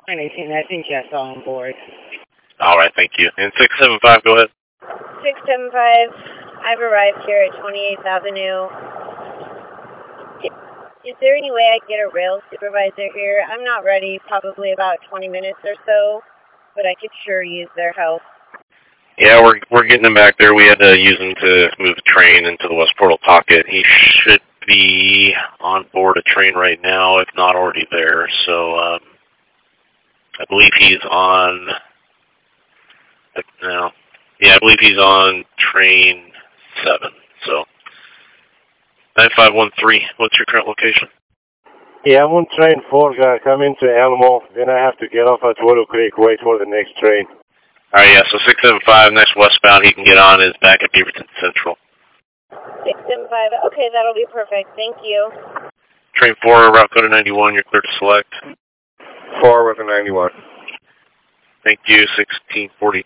Anything, I think yes, all on board. All right, thank you. And 675, go ahead. 675, I've arrived here at 28th Avenue. Is there any way I can get a rail supervisor here? I'm not ready, probably about 20 minutes or so, but I could sure use their help. Yeah, we're getting him back there. We had to use him to move the train into the West Portal pocket. He should be on board a train right now, if not already there. So I believe he's on. No, yeah, I believe he's on train 7. So 9513. What's your current location? Yeah, I'm on train 4. Gotta come into Elmo. Then I have to get off at Willow Creek. Wait for the next train. All right, yeah. So 675 next westbound he can get on is back at Beaverton Central. 675. Okay, that'll be perfect. Thank you. Train 4, route code 91. You're clear to select. 4 with a 91. Thank you. 1643.